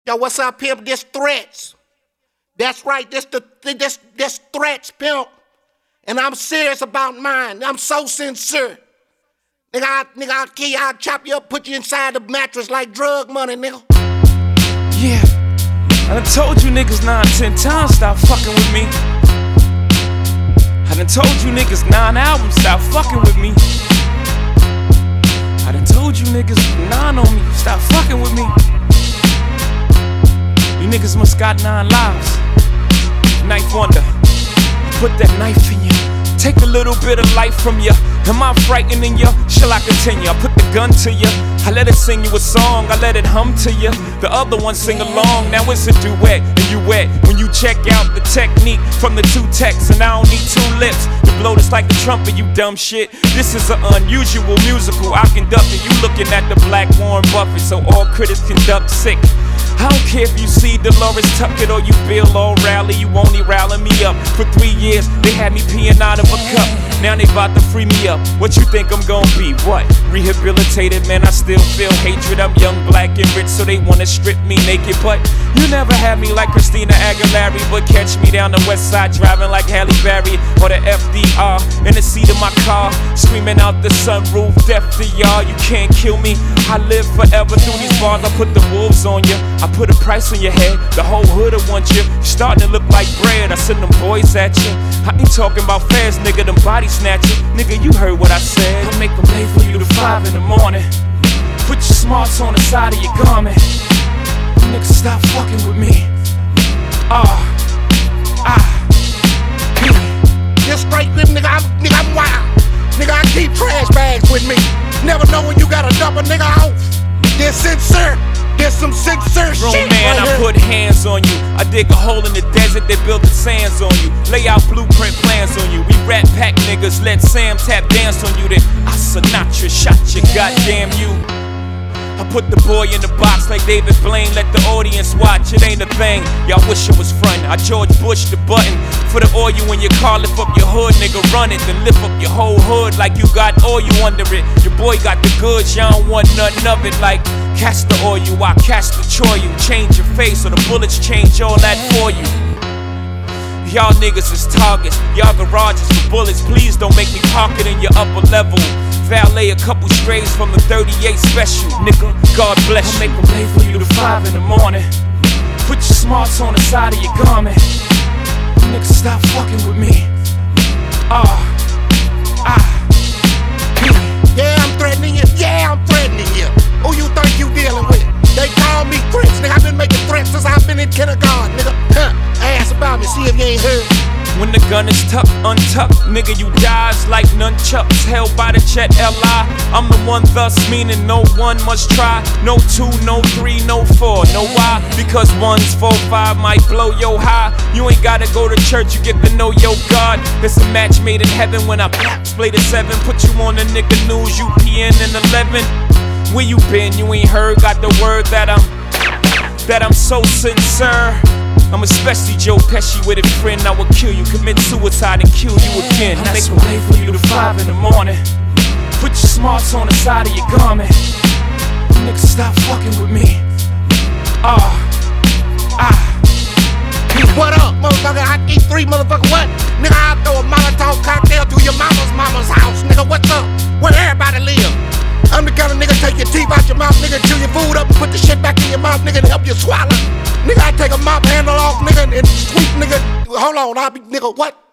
Yo, what's up, pimp? This Threats. That's right, this Threats, pimp. And I'm serious about mine. I'm so sincere. Nigga, I'll kill you, I'll chop you up, put you inside the mattress like drug money, nigga. Yeah, I done told you niggas 9, 10 times, stop fucking with me. I done told you niggas 9 albums, stop fucking with me. I done told you niggas 9 on me, stop fucking with me. You niggas must got 9 lives. Knife wonder, put that knife in you. Take a little bit of life from you. Am I frightening you? Shall I continue? I put the gun to you. I let it sing you a song. I let it hum to you. The other one sing along. Now it's a duet and you wet. When you check out the technique from the 2 texts, and I don't need 2 lips to blow this like the trumpet, you dumb shit. This is an unusual musical I conducted. You looking at the black Warren Buffett, so all critics conduct sick. I don't care if you see Dolores Tuckett or you Bill O'Reilly, you only rally me up. For 3 years, they had me peeing out of a cup. Now they bout to free me up. What you think I'm gonna be? What? Rehabilitated, man, I still feel hatred. I'm young, black, and rich, so they wanna strip me naked. But you never had me like Christina Aguilera. But catch me down the west side driving like Halle Berry or the FDR in the seat of my car, screaming out the sunroof, death to y'all. You can't kill me. I live forever through these bars. I put the wolves on you. I put a price on your head. The whole hood'll want you. You starting to look like bread. I send them boys at you. I ain't talking about fast, nigga. Them body snatching. Nigga, you heard what I said. I make them late for you to 5 in the morning. Put your smarts on the side of your garment. Nigga, stop fucking with me. This straight grip, nigga, I'm wild. Nigga, I keep trash bags with me. Never know when you gotta dump a nigga off. This sincere. There's some sincere shit man, right I put hands on you. I dig a hole in the desert, they build the sands on you. Lay out blueprint plans on you. We rat pack niggas, let Sam tap dance on you. Then I Sinatra shot you, goddamn you. I put the boy in the box like David Blaine. Let the audience watch, it ain't a thing. Y'all wish it was fun. I George Bush the button for the oil in your car. Lift up your hood, nigga, run it. Then lift up your whole hood like you got oil under it. Your boy got the goods, y'all don't want nothing of it. Like castor oil, I castor you. Change your face or the bullets change all that for you. Y'all niggas is targets, y'all garages for bullets. Please don't make me park it in your upper level. Valet a couple strays from the 38 special, nigga, God bless you. I make them late for you to 5 in the morning. Put your smarts on the side of your garment. Nigga, stop fucking with me. Yeah, I'm threatening you. Yeah, I'm threatening you. Who you think you dealing with? They call me Threats, nigga. I've been making threats since I've been in kindergarten, nigga. Ask about me, see if you ain't heard. When the gun is tucked, untucked, nigga, you dies like nunchucks held by the Chet L.I. I'm the one, thus meaning no one must try. No 2, no 3, no 4. Know why? Because 1's 4, 5 might blow yo high. You ain't gotta go to church, you get to know your God. It's a match made in heaven when I split at 7. Put you on the nigga news, you PN in 11. Where you been? You ain't heard, got the word that I'm so sincere. I'm especially Joe Pesci with a friend. I would kill you, commit suicide and kill you again. I make them late for you to 5 in the morning. Put your smarts on the side of your garment. Nigga, stop fucking with me. What up, motherfucker? I eat 3, motherfucker, what? Nigga, I'll throw a Molotov cocktail to your mama's house. Nigga, what's up? Where everybody live? I'm the kind of nigga take your teeth out your mouth, nigga, chew your food up and put the shit back in your mouth, nigga, to help you swallow. Nigga, I take a mop handle off, nigga, and sweep, nigga. Hold on, I'll be, nigga, what?